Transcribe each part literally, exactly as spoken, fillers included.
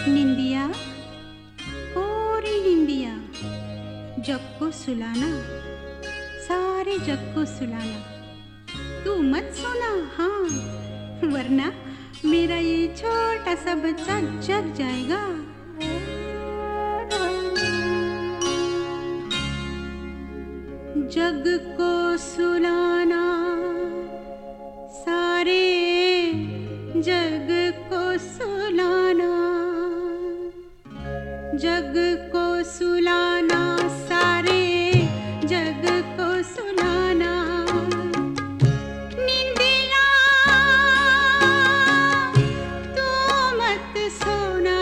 निंदिया कोरी निंदिया, जग को सुलाना, सारे जग को सुलाना। तू मत सोना हाँ, वरना मेरा ये छोटा सा बच्चा जग जाएगा। जग को सुलाना, सारे जग को सुलाना, जग को सुलाना, सारे जग को सुलाना। निंदिया तू मत सोना,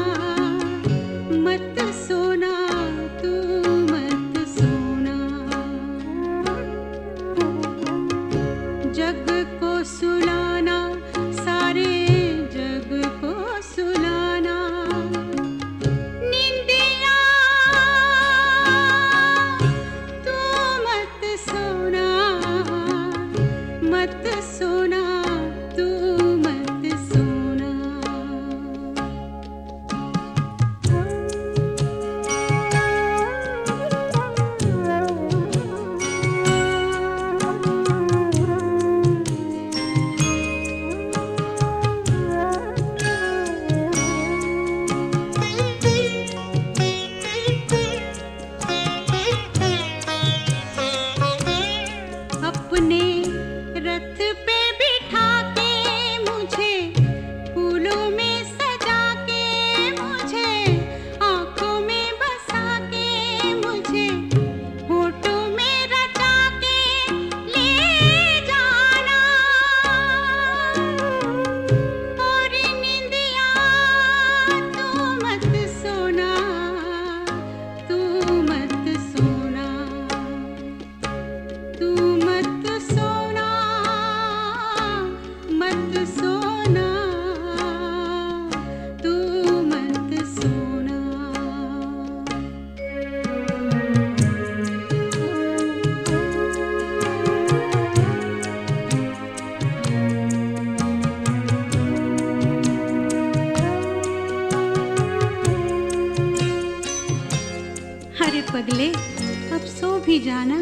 मत सोना, तू मत सोना। जग को सुलाना, सारे जग को सुलाना। निंदिया तू मत सोना, मत सोना, तू मत सोना। अपने रथ पे बिठा के मुझे, फूलों में सजा के मुझे, आँखों में बसा के मुझे, होठों में रचा के ले जाना। और निंदिया तू मत सोना, तू मत सोना, तू मत सोना, मत सोना, तू मत सोना। अरे पगले, अब सो भी जाना।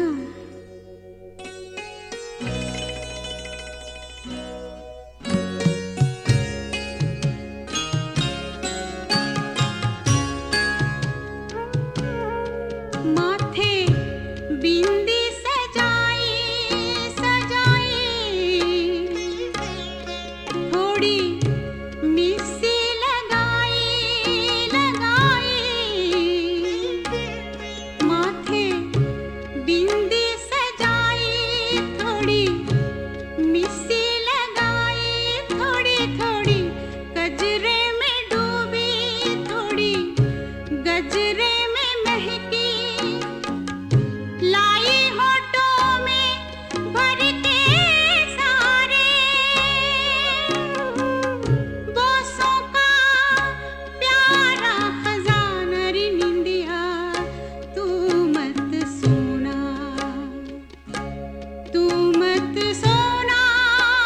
माथे बिंदी सजाई सजाई, थोड़ी मिस्सी लगाई लगाई। माथे बिंदी सजाई, थोड़ी मिस्सी लगाई, थोड़ी थोड़ी गजरे में डूबी, थोड़ी गजरे में महकी, लाई होठों में भर के सारे बोसों का प्यारा खजाना। रे निंदिया तू मत सोना, तू मत सोना,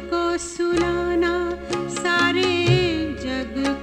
को सुनाना सारे जग